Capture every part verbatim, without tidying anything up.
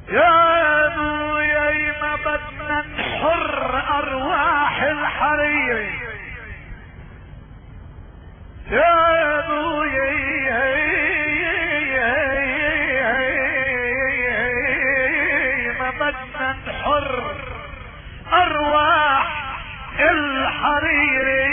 يا ابويا ما بدنا نحر ارواح الحرير، يا ابويا ما بدنا نحر ارواح الحرير،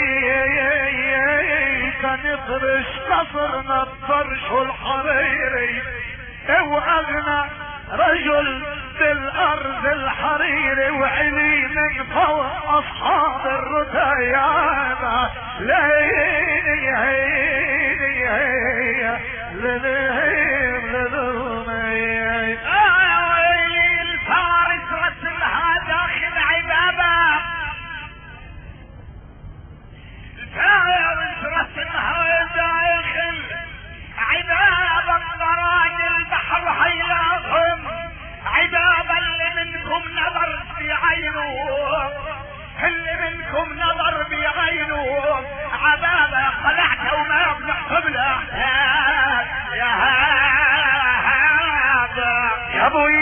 كنفرش قصرنا الطرش الحريري، واغنى رجل بالارض الحريري، وعلي من فوق اصحاب الرتيان. ليلي هيلي هي للهيم للهيم ويلي الفارس رسمها داخل عبابة، الفارس رسمها داخل عبابة، الراجل البحر حياهم عبابة. اللي منكم نظر في عينه، اللي منكم نظر في عينه عبابة قلعته وما يطلع قبله. يا هذا يا ابوي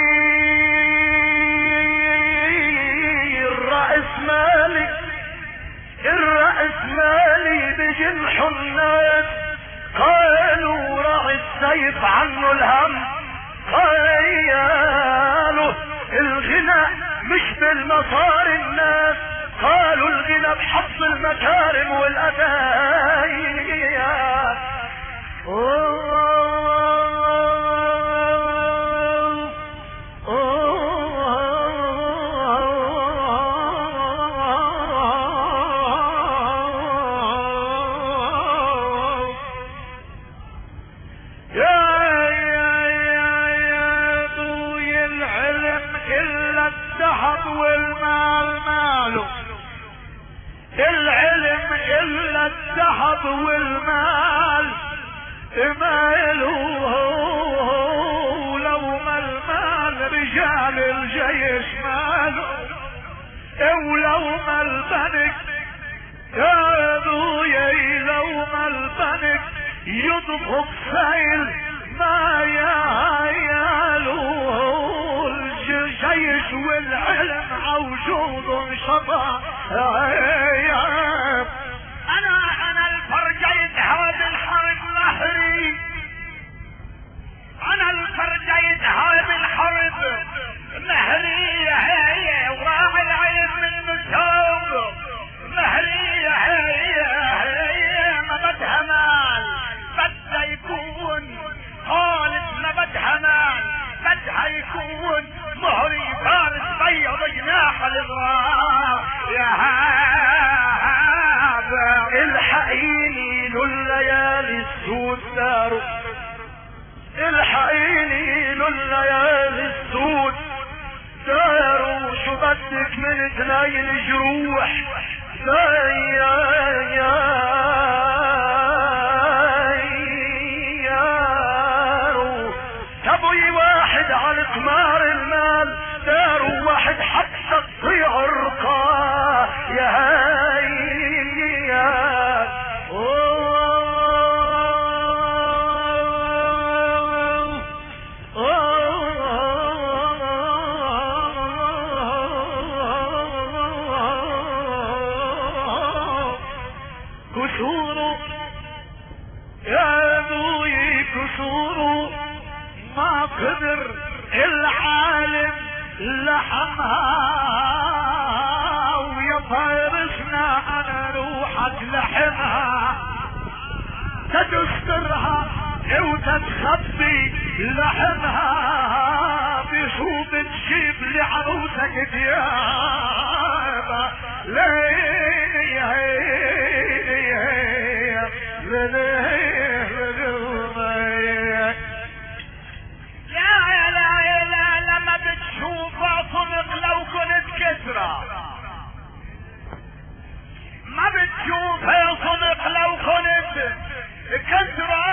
الرأس مالي، الرأس مالي بجنح الناس، قالوا راعي السيف عنه الهم، قالوا الغنى مش بالمصار الناس، قالوا الغنى بحفظ المكارم والأدايا. العلم الا الذهب والمال ماله، لو ما المال رجال الجيش ماله، ولو ما البنك يا ابويا لو ما البنك يضبط سيل ما يعياله، الجيش والعلم عوجود شطا. انا انا الفرجيت هذا الحرب نهري، انا الفرجيت هذا الحرب نهري، هي وراعي العين من مسوق نهري، هي هي ما بدها مال، بدها يكون خالد، ما بدها مال بدها يكون مهري فارس بيض جناح الاضرار. يا هذا الحقيني لليالي السود داروا، الحقيني لليالي السود داروا، شو بدك من اثنين جروح سياروا، ابوي واحد على قمار المال داروا، واحد حتى تضيع عرقه. يا هاي يا كسور يا ابوي كسور ما قدر العالم لحمها، ويا فارسنا انا روحك لحمها، تدسترها وتتخبي لحمها، بشو بتجيب لعروسك ديابة. ليه يا لا يا لا لما بتشوف صدق لو كنت كسرة، ما بتشوف صدق لو كنت كسرة.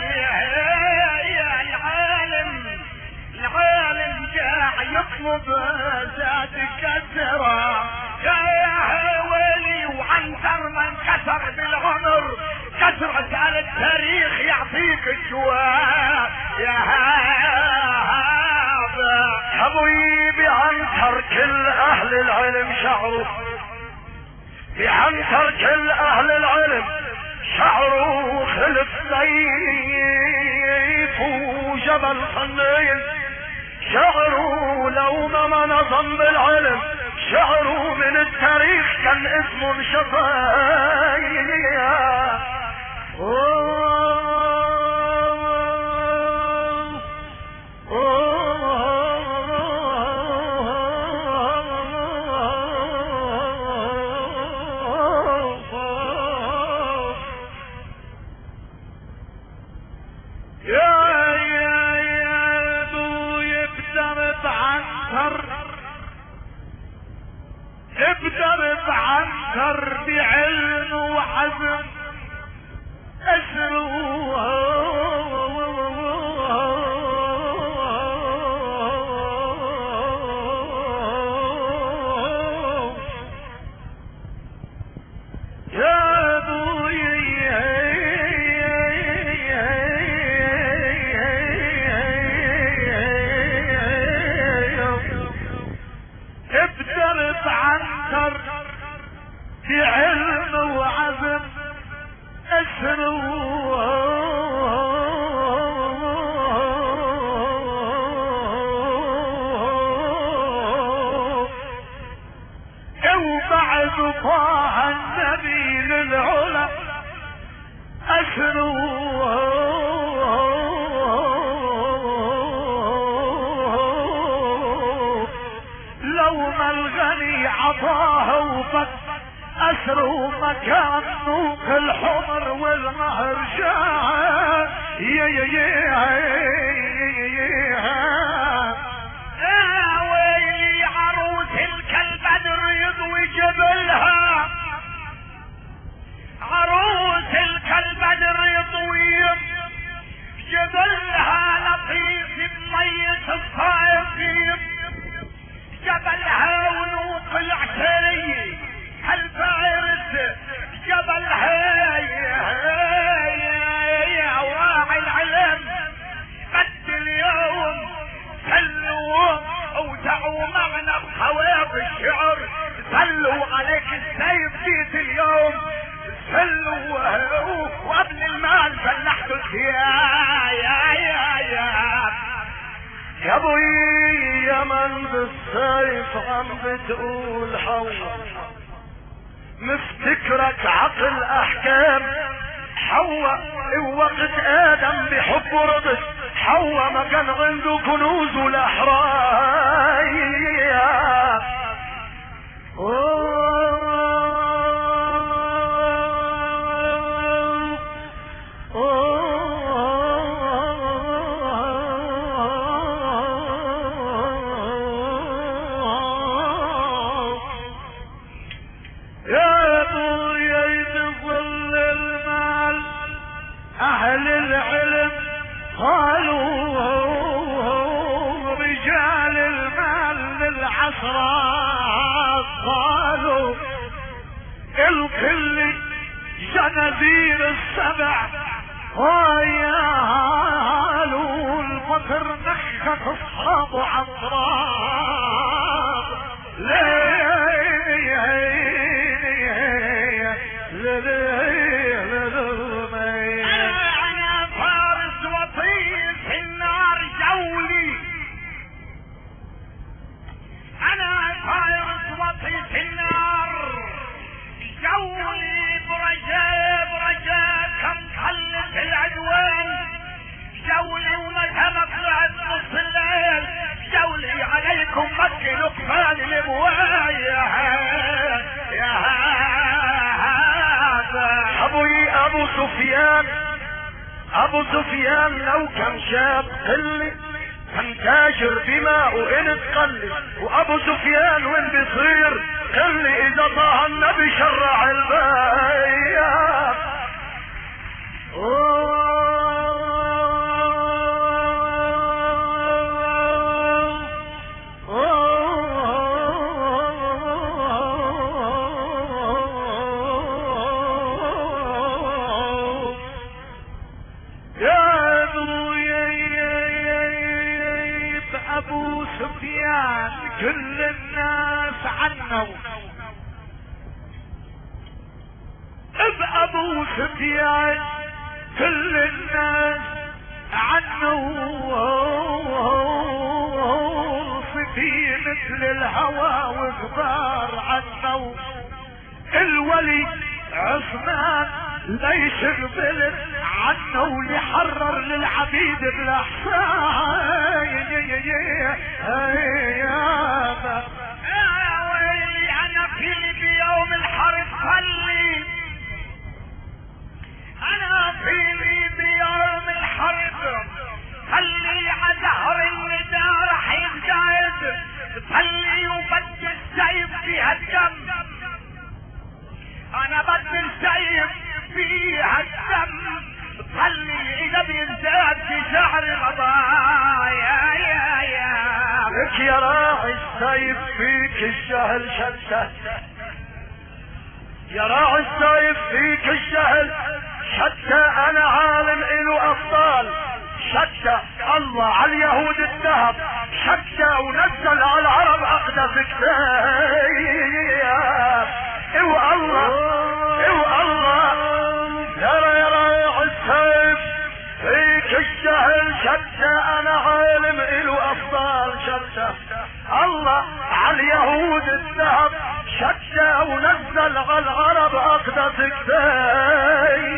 العالم العالم جاع يطلب ذات كسرة، يا ويلي وعنتر من كسر بالعمر كسرة على التاريخ يعطيك الجواب. يا هذا بعنتر كل اهل العلم شعروا، بعنتر كل اهل العلم شعروا، خلف سيف وجبل صنين شعروا، لو ما نظم بالعلم شعروا، من التاريخ كان اسمه شفايا. ابدر بعنتر بعلم وعزم اسروا، يا ابوي ابدر بعنتر بعلم وعزم اسروا، وبعد طه النبي للعلا اسروا، لو ما الغني عطاه وفك اسروا، مكان نوق الحمر والمهر شاع. يا يا يا يا ويلي عروس الكلب بدر يضوي جبلها، عروس الكلب بدر يضوي جبلها، لطيف بمية الصايفين جبلها ونوق العتريه الفارس جبلها، يا واعي العلم قد اليوم سلوا ودعوا معنا بخواف الشعر، سلوا عليك السيف جيت اليوم سلوا، وابن المال فلحتوا الثياب. يا يا يا يا ابوي يا من بالسيف عم بتقول حول، مفتكرك عقل احكام حواء وقت ادم بحب رضت، حواء ما كان عنده كنوز والاحرايا. اهل العلم قالوا رجال المال للعصرات، قالوا الكل جنازير السبع قالوا، الفقر نخت اصحاب عطرات. ليه انا فارس وطيس النار جولي، انا فارس وطيس النار جولي، برجاء برجاء كم خلت العدوان جولي، ومتى مطلعت نص الليل جولي عليكم مكي لقفان الابوايا. يا ابوي ابو سفيان، ابو سفيان لو كان شاب قلي كان تاجر بماء وان تقلي، وابو سفيان وين بيصير قلي اذا طه النبي شرع البيع. ابو سفيان كل الناس عنه، بأبو سفيان كل الناس عنه، صفي مثل الهوى وغبار عنه. الولي عثمان ليش غبل عنه، ليحرر للعبيد بالاحسان. يا ويلي انا فيني بيوم الحرب خلي، انا فيني بيوم الحرب خلي عزهر النداء رح يزداد، خلي وبدي السيف فيها الدم، انا بدي السيف فيها الدم، خلي اذا بيزداد في شعر غضايا. يا يا لك يا راعي السيف فيك الجهل شتى، يا راعي السيف فيك الجهل شتى، انا عالم انه افضال شتى، الله على اليهود الذهب شتى، ونزل على العرب اقدس كتاب. ايوه الله ايوه الله، يا يا راعي السيف فيك الجهل شتى، انا عالم انه افضال شتى، الله على اليهود الذهب شتى، ونزل على العرب اقدس كتاب.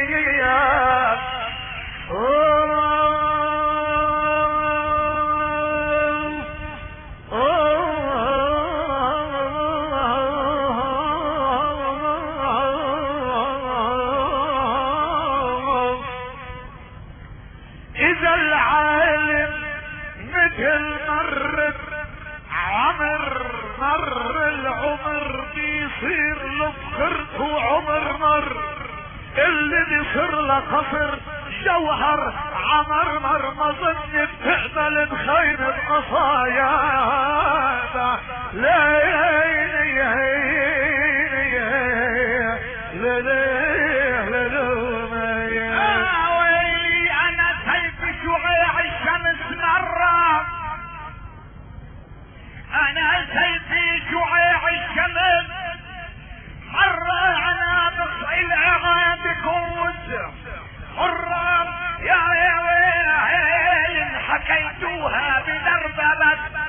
اذا العالم مثل مر عمر مر العمر بيصير له بخرت وعمر مر، اللي بيصير له قصر جوهر عمر مر، ما ظن بتقبل بخير القصايا. لا ويلي انا سيف شعاع الشمس مرة، انا سيفي شعاع الشمس مرة، انا بقع الاعاد كوز حرام. يا يا ويل ان حكيتوها بدربة بس،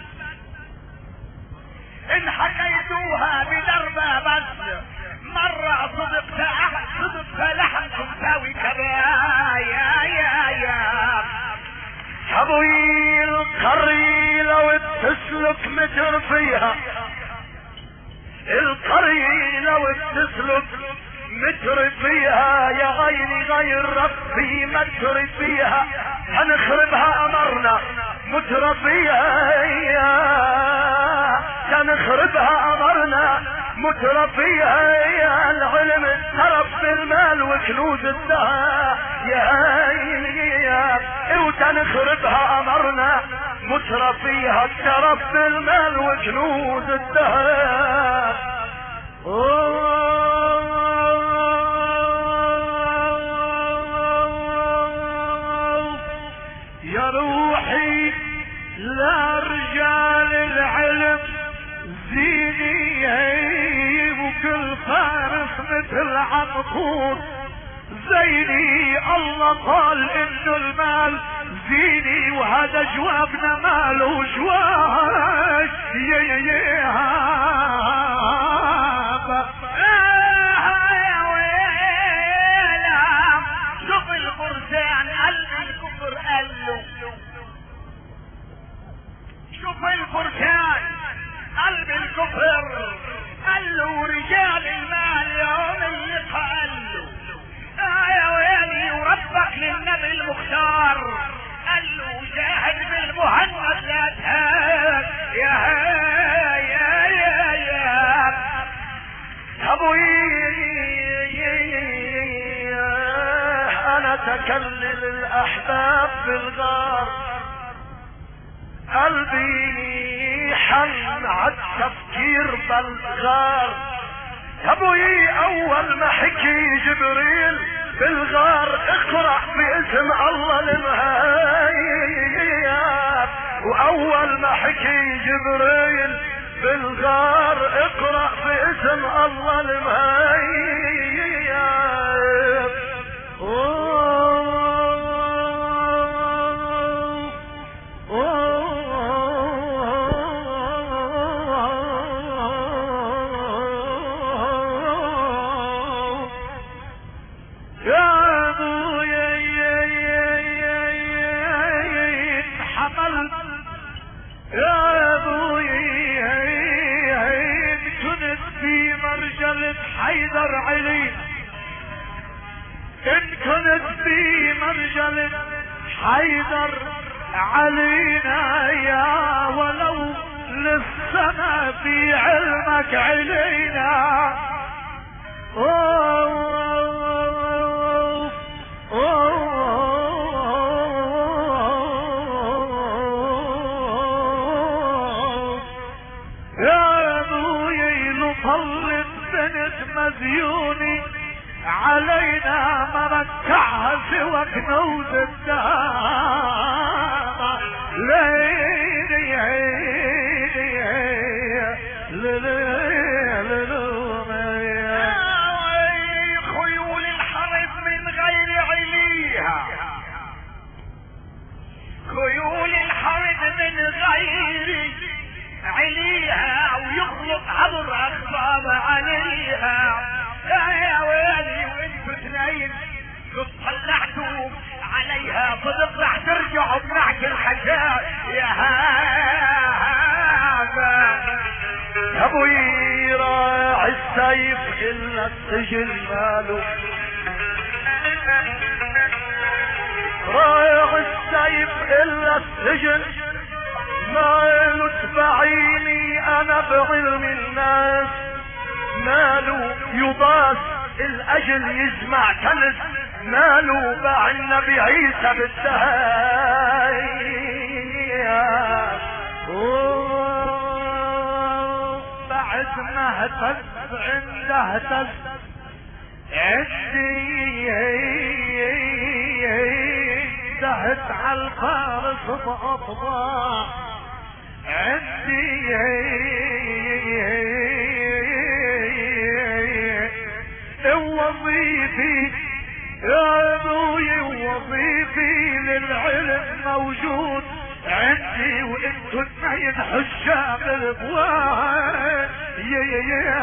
ان حكيتوها بدربة بس، مرة صدقت صدقت لحم تساوي كبايا. يا يا ابوي القرية لو تسلك متر فيها، القرية لو تسلك متر فيها، يا غيري غير ربي متر فيها، هنخربها امرنا متر فيها، هنخربها امرنا متر فيها. يا العلم الترف بالمال وكنوز الدهر، يا يا وتنخربها امرنا متر فيها، الترف بالمال وكنوز الدهر. يا روحي لا رجال العلم زيني، وكل فارس مثل عنقود زيني، الله قال انه المال زيني، وهذا جوابنا مال وجواب. يا يا يا ويلا شوف الفرسان قلب الكفر قال، شوف الفرسان قلب الكفر قال له رجال المال يوم اللقاء قال له اه يا ويلي وربك للنبي المختار قال له جاهد بالمهند لا تهاب. يا يا يا يا ابوي انا تكلل الاحباب بالغار، قلبي حن عالتفكير بالغار. ابوي اول ما حكي جبريل بالغار اقرأ باسم الله المهيب، واول ما حكي يحكي جبريل بالغار اقرأ باسم الله المهيب. حيدر علي ان كنت في مرجلة حيدر علينا يا ولو للسما في علمك علينا. أوه أوه يا ابوي نطلب بنت مديوني علينا ما ركعها سوى كنوز الدهر. ليلي خيول الحرب من غير عليها، خيول الحرب من غير عليها ويخلق عبر اخبار عليها. يا ويلي وانتوا اثنين طلعتوا عليها صدق راح ترجعوا بنعك الحجاج. يا هذا يا ابوي راعي السيف الا السجن ماله، راعي السيف الا السجن ماله. تبعيني انا بعلم الناس ماله يضاس الاجل يجمع كنز ماله. باع النبي عيسى بالدهاية بعد ما اهتز عنده اهتز عندي دهت على الفارس بأطباع عندي وظيفي يا ابوي وظيفي للعلم موجود عندي وانتو اثنين حشام الابواب. يا يا يا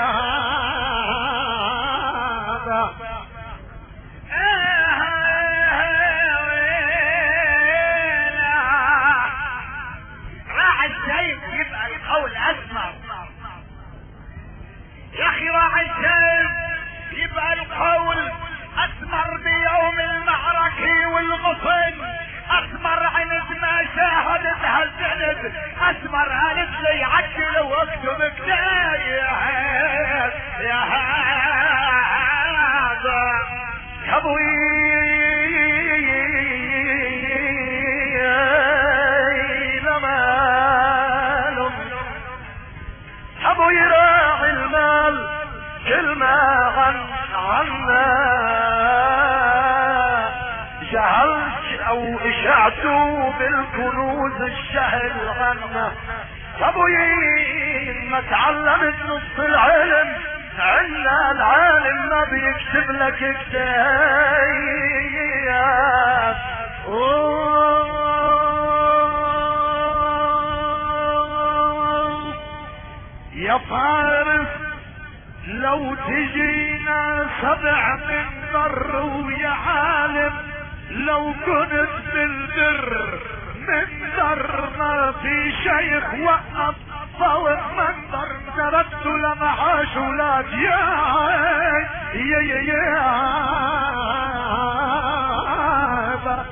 راعي السيف يبقى القول اسمر يا اخي، راعي السيف يبقى القول اسمر بيوم المعركة والغصن. اسمر عند ما شاهدتها الجند، اسمر قالت لي عجل واكتب كتايب. يا هذا يا ابوي لمال ابوي راعي المال كل ما عن عنا جهلت او اشعتوا بالكنوز الشهر عنا. ابوي ما تعلمت نص العلم عنا العالم ما بيكتب لك كتاب. يا فارس لو تجينا سبع من بر ويا عالم لو كنت بالبر من در ما في شيخ وقف فوق منبر درست لمعاش ولاد. يا يا يا يا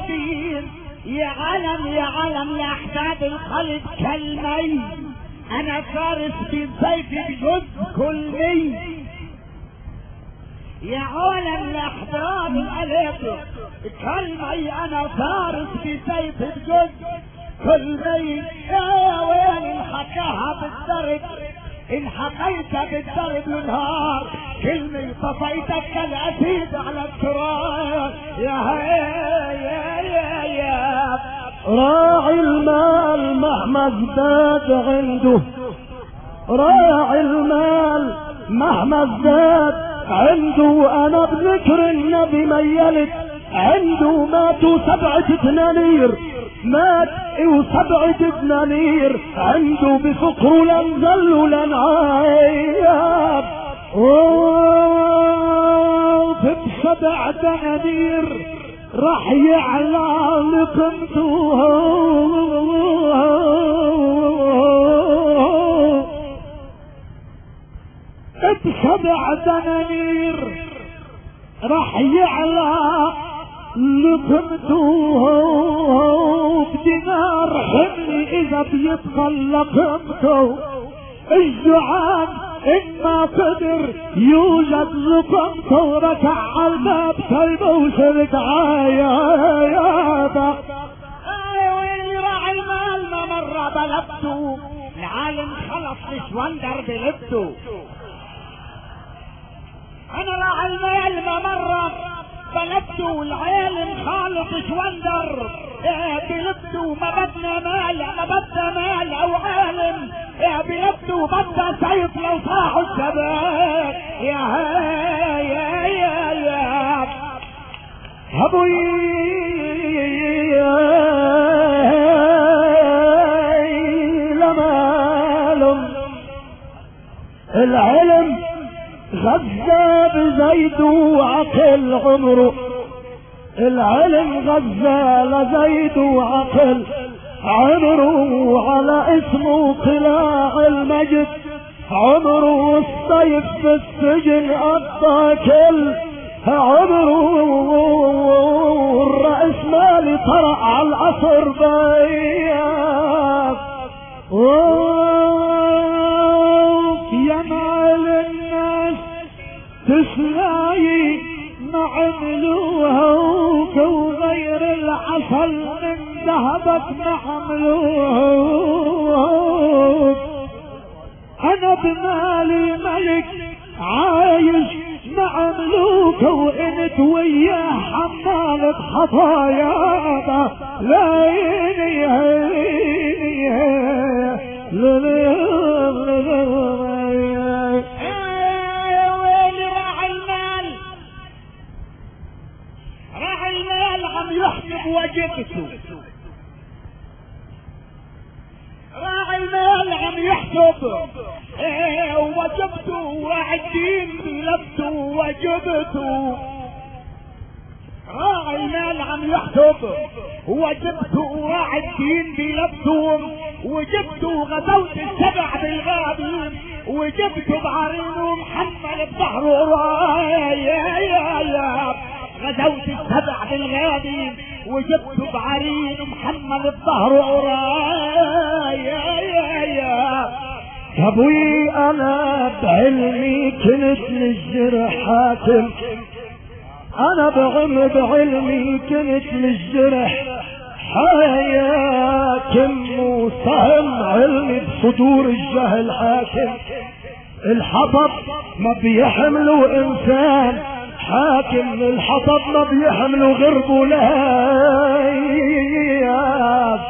كبير يا علم يا علم يا احباب القلب كالمي انا فارس بالسيف بجد كل مي يا عالم يا احباب القلب كالمي انا فارس بسيف بجد كل مي يا وين انحكاها بالدرب ان حكيت بالدرب النهار كلمة طفيتك كالاسيد على التراب يا يا يا يا راعي المال مهما ازداد عنده راعي المال مهما ازداد عنده انا بذكر النبي ميلت عنده ماتوا سبعة دنانير مات وسبعة دنانير عنده بفقره لن زلوا لن عايب وبسبع دنانير راح يعلى لقمته بسبع دنانير راح يعلى لقمته بدينار حملي اذا بيدخل لقمته الجوعان إما قدر يوجد لقمته ركع على الباب كلبه وشرك عيابه ويلي راعي المال ما مرة بلبته العالم خلص لشوندر بلبته انا راعي المال ما مرة بلبته العالم خالص شوندر بلبته ما بدنا مال ما بدنا مال او عالم بلبته بدنا سيف لو صاحوا الشباب يا يا يا يا ابوي لمالهم العلم غزة بزيد وعقل عمره العلم غزة لزيد وعقل عمره على اسمه طلاع المجد عمره السيف في السجن قضى كل عمره الرئيس مالي طرق على العصر بياض يا مال الناس تسلاي ما عملوها وغير العسل من ذهبك ما عملوها انا بمالي ملك عايش ما عملوك وانت وياه حمال بخطايا لا يني يحسب وجبته راعي المال عم يحسب ايه وجبته وعدين بلبته وجبته راعي المال عم يحسب وجبته وعدين بلبته وجبته غزوت السبع بالغابين وجبته بعرين ومحمل بظهره يا يا يا غزوت السبع بالغابين وجبته بعرين ومحمل بظهره ورايا يا يا ابوي انا بعلمي كنت للجرح حاكم انا بعلم بعلمي كنت للجرح حاكم وسهم علمي بصدور الجهل حاكم الحطب ما بيحملوا انسان حاكم الحطب ما بيحملوا غرب ولايات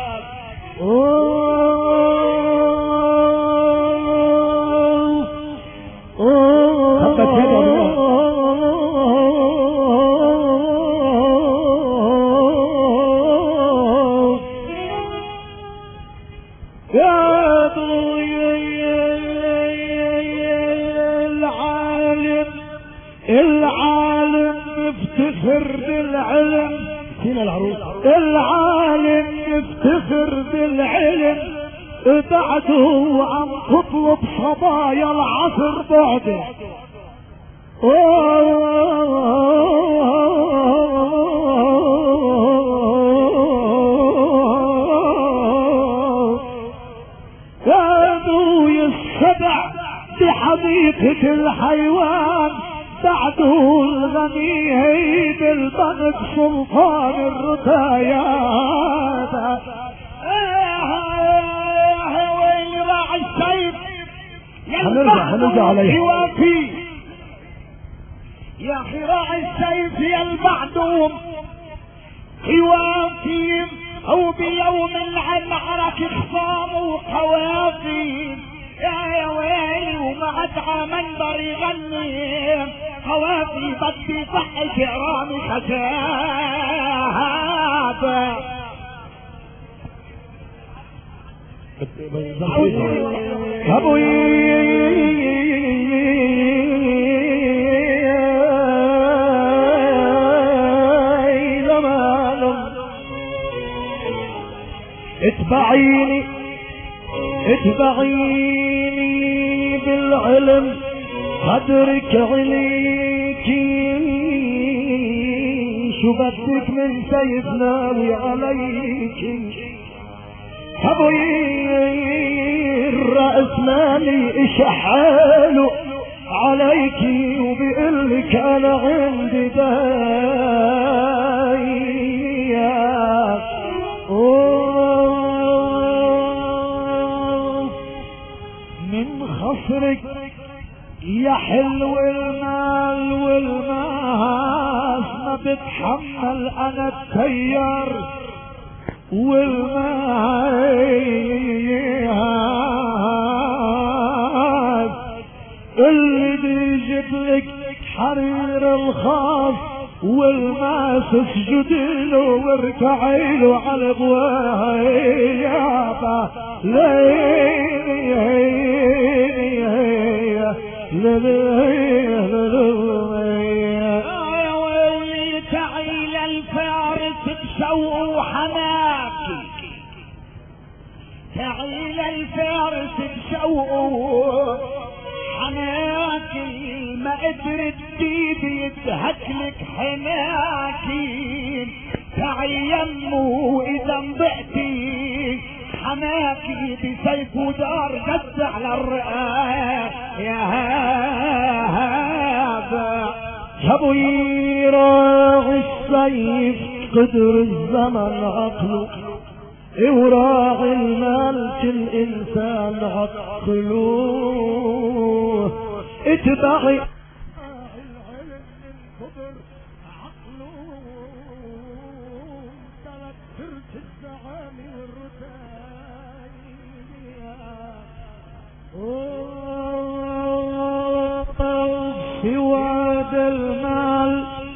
العالم يفتخر بالعلم فينا العروس العالم يفتخر بالعلم بعده عم تطلب صبايا العصر بعده حديقة الحيوان بعده الغني بالبنك سلطان الرتايات. وين راعي السيف هنرجع هنرجع عليه يوافي يا اخي راعي السيف يا البعدوم يوافي او بيوم المعركة خصام وقوافي يا ويلي ومعدعى منبر يغني قوافي بدي صحي كرامي خشاب. ابوي اتبعيني اتبعيني بالعلم قدرك عليكي شو بدك من سيف ناوي عليكي. ابوي الرأس مالي اشحاله عليكي وبقلك انا عندي دايا من خصرك يا حلو المال والماس ما بتحمل انا التيار والماس اللي بيجيب لك حرير الخاص والماس اسجد له واركعي له على ابوابه يا ويلي تعيل الفارس بشوق وحناكي تعيل الفارس بشوق حناكي ما قدرت تيدي يدهكلك حناكي تعيمه اذا انضحتي حناكي بسيف ودار جد على الرئاب يا هذا. ابوي راعي السيف قدر الزمن عقله وراعي المال كل انسان عقله اتبعي سواد المال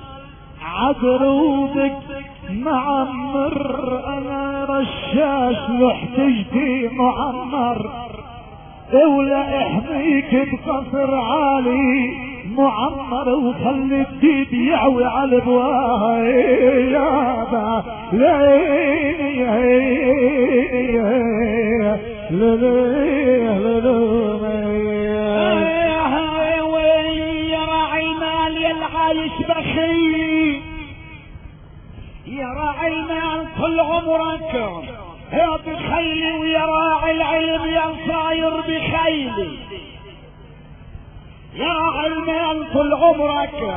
عقروبك معمر انا رشاش محتجتي معمر ولا احميك بقصر عالي معمر وخلي الديب يعوي على ابوابه يا راعي المال يا العايش بخيل يا راعي المال طول عمرك يا بخيلي ويا راعي العلم يا صاير بخيلي يا راعي المال طول عمرك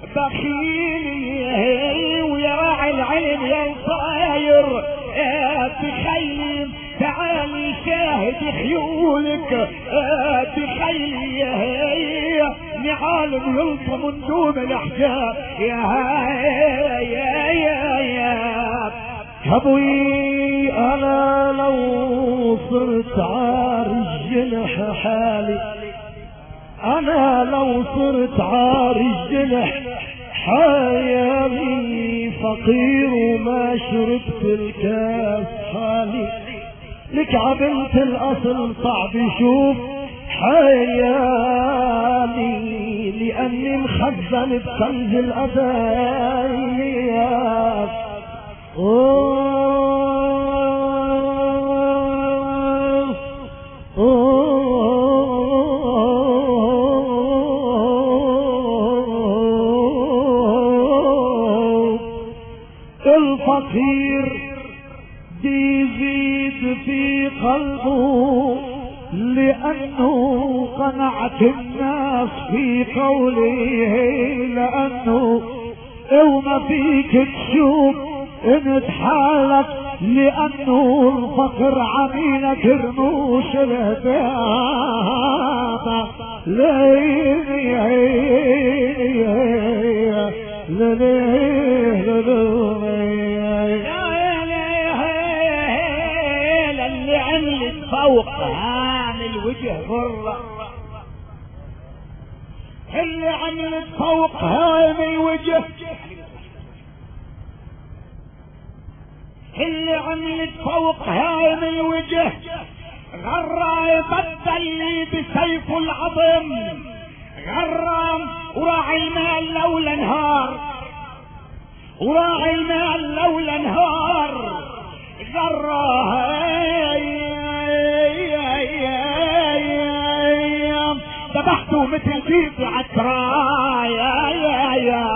بخيلي ويا راعي العلم يا صاير بخيلي تعالي شاهد خيولك بخيلي نعالم يلطم من دون الاحجاب يا يا يا يا ابوي انا لو صرت عار الجنح حالي انا لو صرت عار الجنح حيالي فقير وما شربت الكاس حالي لك عبلت الاصل صعب يشوف حيالي لاني مخزن بكنز الابايات الفقير بيزيد في قلبه لأنه قنعت الناس الناس في قولي لأنه وما فيك تشوف ان تحالك لأنه الفقر عميلك رموش الهدامة اللي عملت فوق هان الوجه برة، اللي عملت فوق هان الوجه، اللي عملت فوق هان الوجه غرى بدل بسيف العظم، غرام وراعي المال لولا نهار، وراعي المال لولا نهار غراه ذبحته مثل جيب عترايا يا يا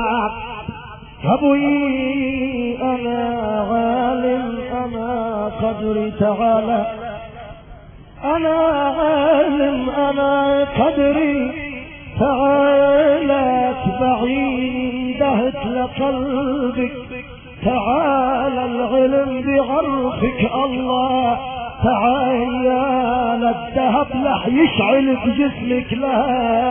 ابوي انا عالم انا قدري تعالى، انا عالم انا قدري تعالى اتبعيني اندهت لقلبك، تعالى العلم بعرفك الله، تعالى الذهب لح يشعل بجسمك لا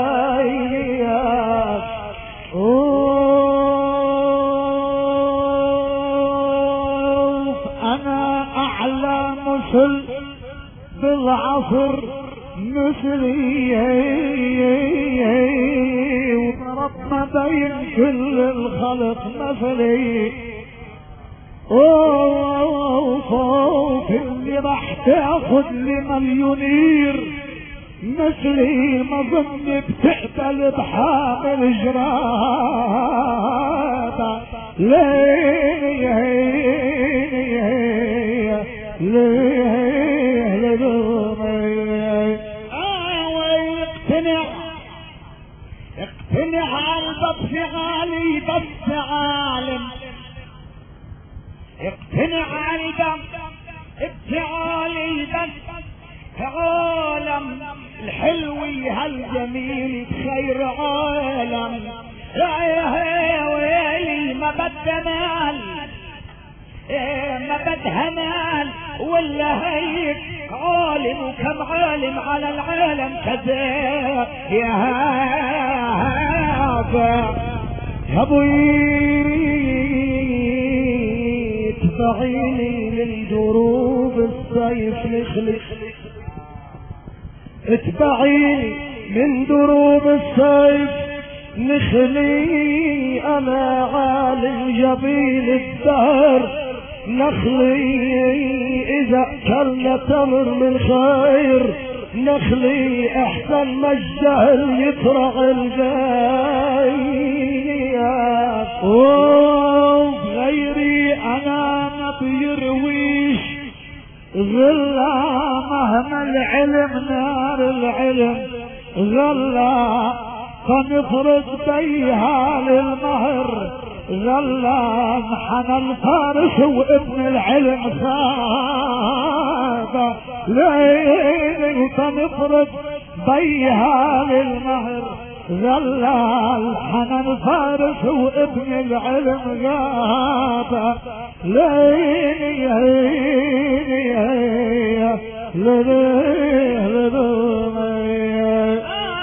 انا اعلى مثل بالعصر مثلي وربنا بين كل الخلق مثلي، وفوق اللي راح تاخد لمليونير مثلي ما ظن بتقبل بحامل جرابة ليه ليه ليه اقتنع اقتنع قلبك في غالي بس عالم، اقتنع قلبك ابتعالي بس عالم الحلوي هالجميل بخير عالم، يا ويلي ما بدها مال ما بدها مال ولا هيك عالم وكم عالم على العالم كذا يا هذا يا ابوي اتبعيني من دروب السيف نخلق، اتبعيني من دروب السيف نخلي، انا عالم جبين الدهر نخلي، اذا اكلنا تمر من خير نخلي، احسن ما الجهل يطرع الجايات، غيري انا ما بيرويش غلا مهما العلم نار العلم غلا، فنفرض بيها للمهر غلا محنى الفارس وابن العلم صابه ليه، فنفرض بيها للمهر غلا الحنى الفارس وابن العلم غابه ليه ليه ليه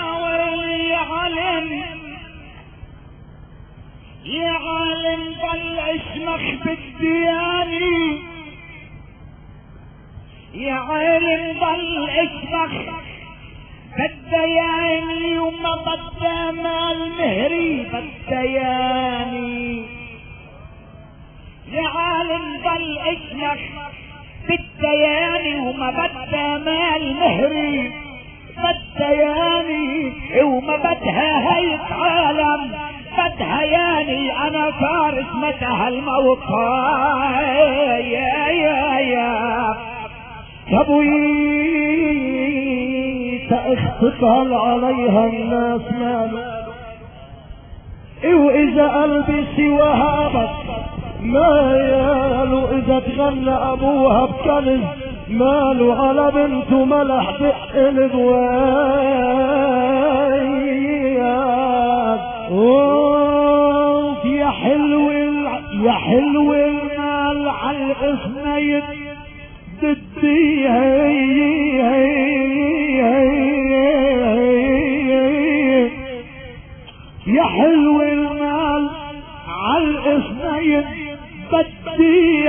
يا عالم ضل اسمك بالدياني، يا عالم ضل اسمك بالدياني وما بدها مال مهري بالدياني، يا عالم ضل اسمك بالدياني وما بدها مال مهري بالدياني، وما بدها هيك عالم بدها ياني انا فارس متى هالموقع يا يا يا ابوي تأخطل عليها الناس ماله، واذا قلبي سواها بس ما يالو، اذا تغنى ابوها بكنز ماله، على بنته ملح دق البواي اوف يا حلو يا حلو المال على الاثنين بدي يا حلو المال على الاثنين بدي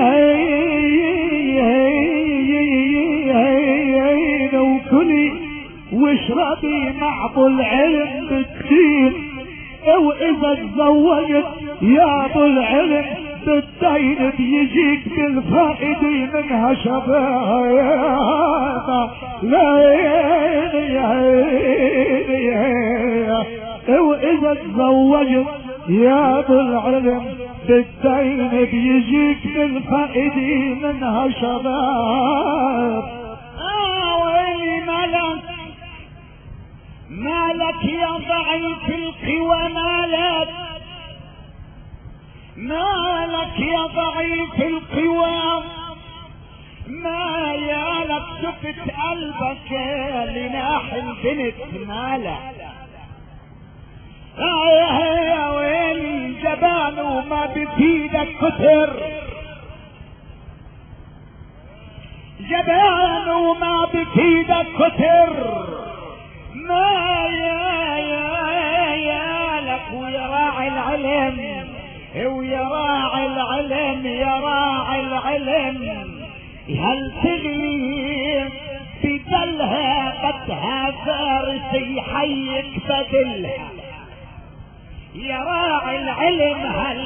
وكلي واشربي مع ابو العلم بالدين، واذا تزوجت يا ابو العلم بالدين بيجيك بالفائدة منها شباب. لا واذا تزوجت يا ابو العلم بالدين بيجيك بالفائدة منها شباب. اه ويلي مالك مالك يا ضعيف القوى مالك مالك يا ضعيف القوى ما يالك شفت قلبك لناح البنت مالك. يا ويلي جبان وما بفيدك كتر جبان وما بفيدك كتر ما يا يا يا لك ويا راعي العلم ويا راعي العلم يا راعي العلم هل تغيب بدلها بدها فارس يحيك بدلها يا راعي العلم هل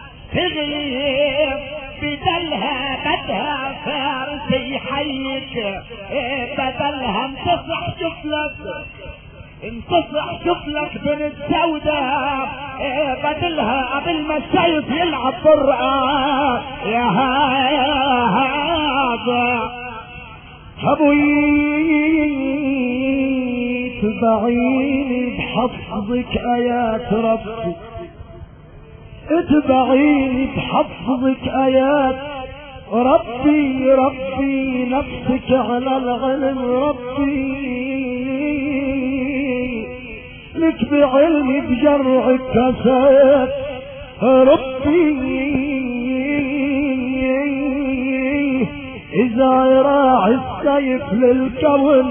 تغيب بدلها بدها فارس يحيك بدلها انتصح شفلك انتصح شفلك بنت سوداء بدلها قبل ما السيف يلعب برقة يا هذا ابوي تبعيني بحفظك ايات ربي اتبعيني بحفظك ايات ربي ربي نفسك على العلم ربي لك بعلمي بجرعك كسات ربي اذا يراعي السيف للكون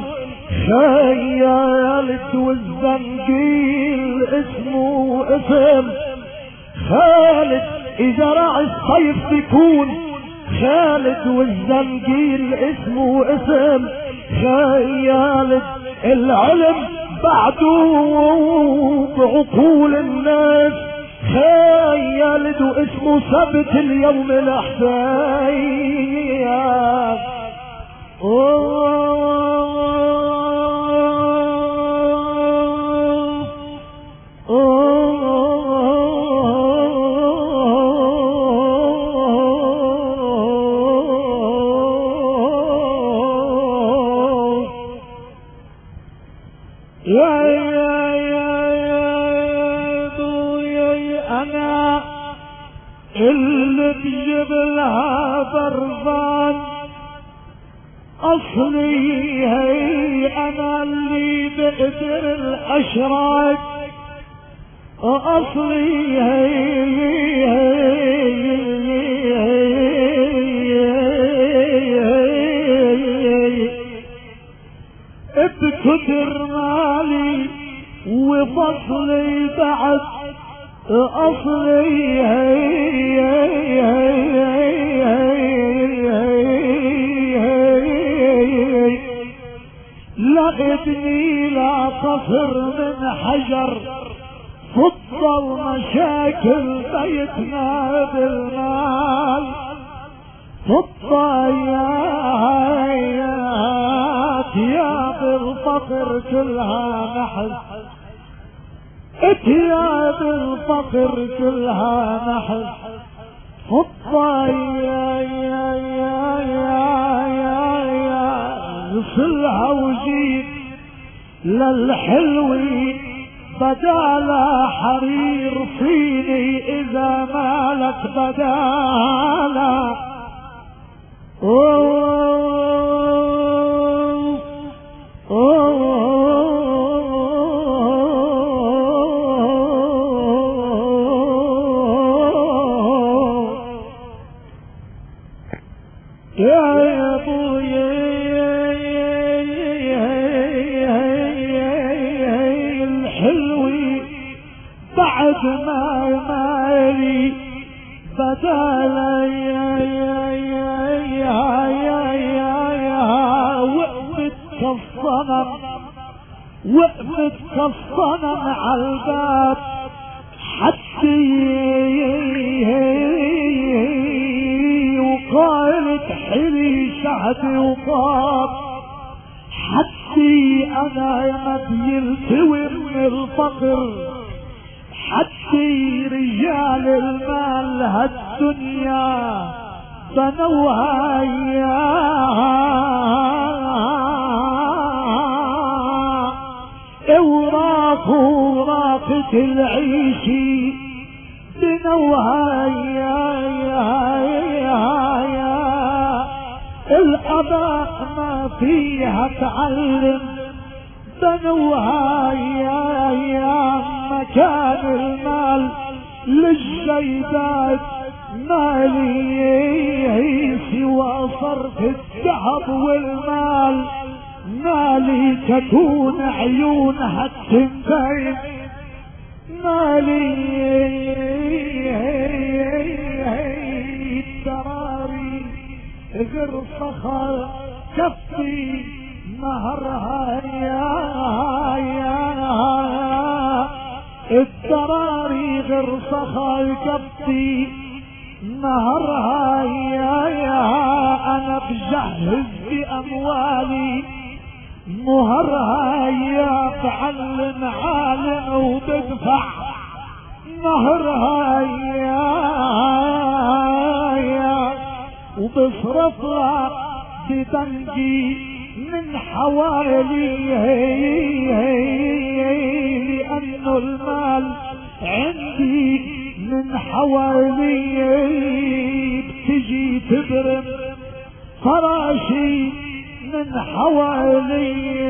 خيالت والزنجيل اسمه اسم خالد اذا راعي السيف بيكون خالد والزنجيل اسمه اسم خيالد العلم بعده بعقول الناس خيالد واسمه ثبت اليوم الاحسان. اللي بجيب لها برزان اصلي هي انا اللي بقدر الاشراك اصلي هي بكتر مالي وفصلي بعد اصلي هي لقيتني لا صفر من حجر فضل مشاكل بيتنا بالمال فضل يا هيات يا بالفقر كلها نحل اتياب الفقر كلها نحل فضة يا يا يا يا يا يا نصلها وجيب للحلوين بدالا حرير فيني اذا مالك بدالا اوه اوه يا ابويا الحلوي بعد ما مالي بدال يا يا يا يا يا يا يا وقفت كالصنم وقفت كالصنم على الباب حتى وقالت حلي شعبي وطاب حتى انا يا بيلتوي من الفقر حتى رجال المال هالدنيا بنوها اوراق وراقة العيش بنوها يا يا يا يا الاباء ما فيها تعلم بنوها يا يا مكان المال للجيدات مالي سوى صرف الذهب والمال مالي تكون عيونها التنتين مالي الدراري غير صخر كفي نهرها يا يا الدراري غير صخر كفي نهرها يا يا انا بجهز باموالي مهرها يا بعلم عالم وبدفع نهرها يا يا وبصرفها بتنجي من حوالي لأنه المال عندي من حوالي بتجي تبرم فراشي من حوالي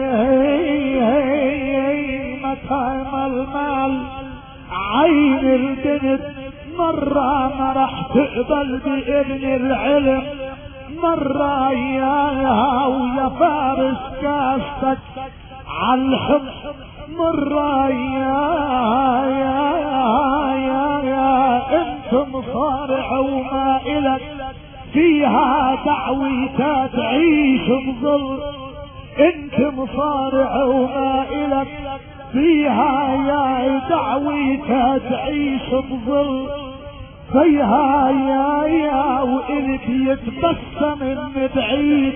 مكان المال عين البنت مرة ما راح تقبل بابن العلم مرة يا ويا فارس كاستك عالحب مرة يا يا يا يا انت مصارع وما الك فيها دعويتها تعيش بظل انت مصارع وما الك فيها يا دعويتها تعيش بظل فيها يا يا وإلك يتبسم من بعيد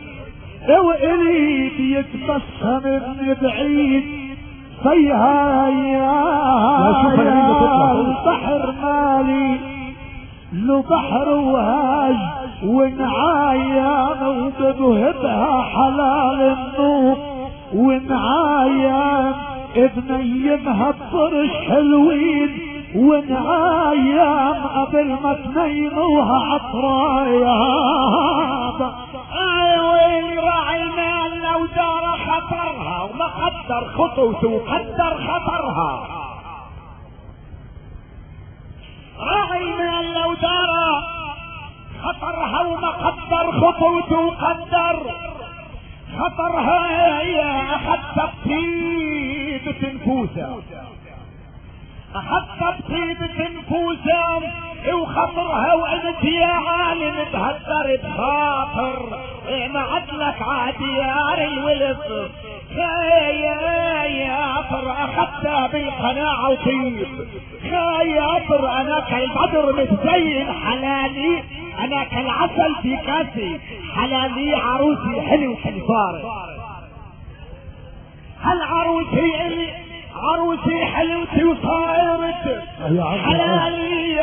وإلك يتبسم من بعيد فيها يا يا البحر مالي له بحر وهاج ونعايان وبذهبها حلال النوب ونعايان ابنيمها بفرش حلوين ونعايان قبل ما تنيموها عطرايات. اي ويلي راعي المال لو دار خطرها وما قدر خطوته وقدر خطرها. راعي المال لو دار خطرها وما قدر خطوته وقدر خطرها يا اخذت بطيبة نفوسها اخذت بطيبة نفوسها وخطرها وانت يا عالم تهدر بخاطر ما عدلك عديار الولد خياطر اخذتها بالقناعة وطيب خياطر انا كالبدر متزين حلالي انا كالعسل في كاسي حلالي عروسي حلو كالفارس هالعروسي اللي عروسي حلوتي وصايرت حلالي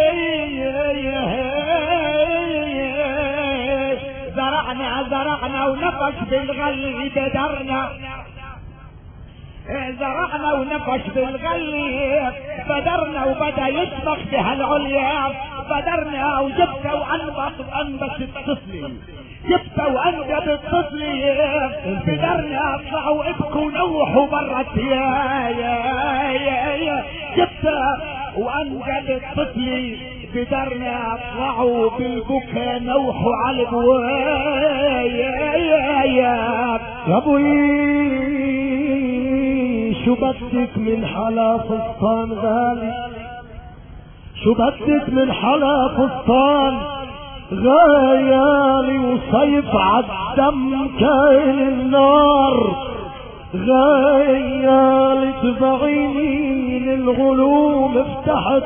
زرعنا زرعنا ونفش بالغلي بدرنا زرعنا ونفش بالغلي بدرنا وبدا يسبق بها العليا بدرنا وجبت وانبت وانبت الطفل جبت وانجب الطفل بدرنا اطلعوا ابكوا نوحوا برت يا يا يا يا جبت وانجب الطفل بدرنا اطلعوا بالبكا نوحوا على البوايا يا يا ابوي شو بدك من حلا فستان غالي شو بدك من حلا فستان غيالي وصيف عالدم كاين النار غيالي تبعيني للغلوم افتحت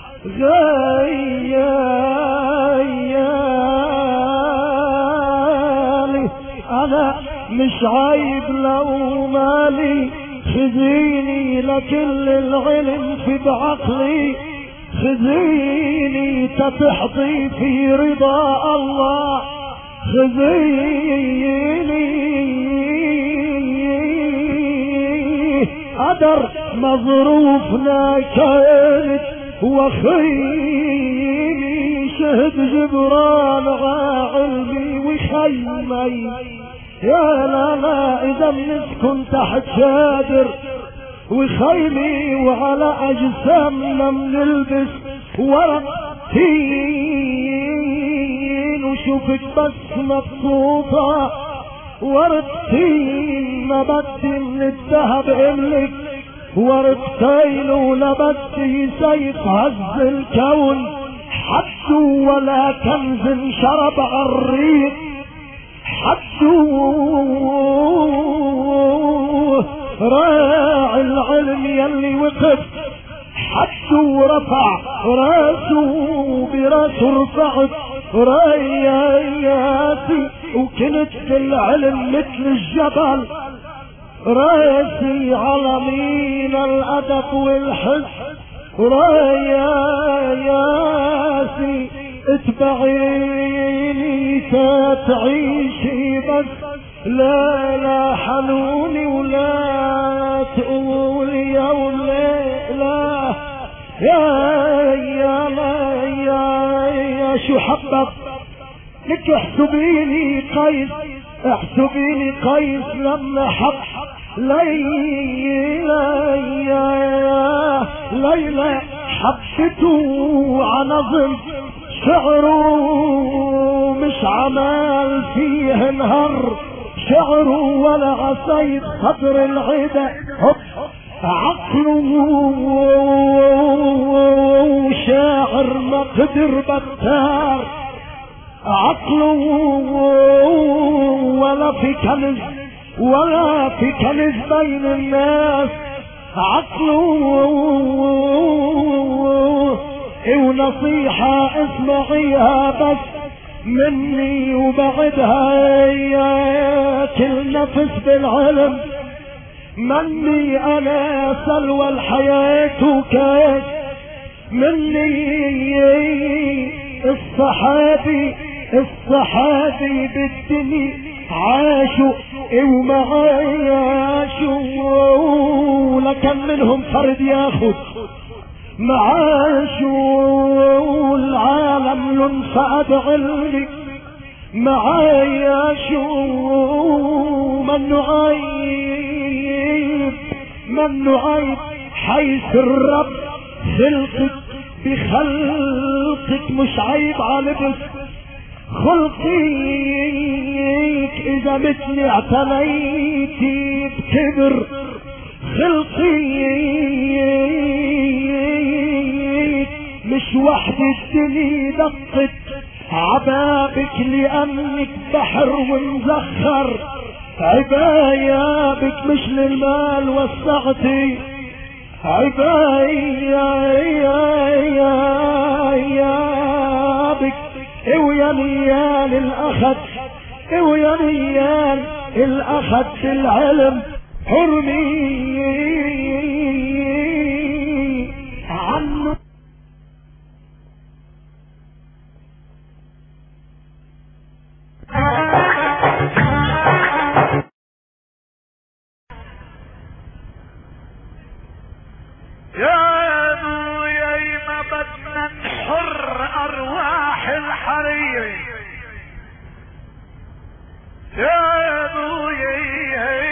غيالي انا مش عايب لو مالي خذيني لكل العلم في بعقلي خذيني تتحظي في رضا الله خذيني قدر مظروفنا كانت وخيني شهد جبران علمي وخيمي يا لا لا اذا بنسكن تحت شادر وخيمي وعلى اجسامنا بنلبس ورق تين وشوفك بس مبسوطة ورقتين ما بدي من الذهب املك ورقتين ولا بدي سيف هز الكون حد ولا كنز شرب عالريق حد راعي العلم يلي وقف حد ورفع راسه براسه رفعت راياتي وكنت في العلم مثل الجبل راسي على مين الادب والحس راياتي اتبعيني تعيشي بس لا لا حنوني ولا تقولي يا ولا لا يا يا لا يا يا شو حبك لك احسبيني قيس احسبيني قيس لما حب ليلى يا ليلى حبته عنظم شعره مش عمال فيه نهر شعره ولا عصيد صدر العدا عقله شاعر ما قدر بطار عقله ولا في كنز ولا في كنز بين الناس عقله ونصيحة اسمعيها بس مني وبعدها يا كل نفس بالعلم مني انا سلوى الحياة وكاس مني الصحابي الصحابي بالدنيا عاشوا وما عاشوا لكن منهم فرد ياخد معاشوا العالم لنفقد علمي معاشوا من نعيب من نعيب حيث الرب خلقك بخلقك مش عيب على بس خلقيك اذا مثلي اعتنيتي بكبر خلقيك مش وحدة الدنيا دقت عبابك لانك بحر ومزخر عبايابك مش للمال وسعتي عبايابك ويا نيال الاخد ويا نيال الاخد بالعلم حرمي عنه يا ابويا ما بدنا نحر ارواح الحرير يا ابويا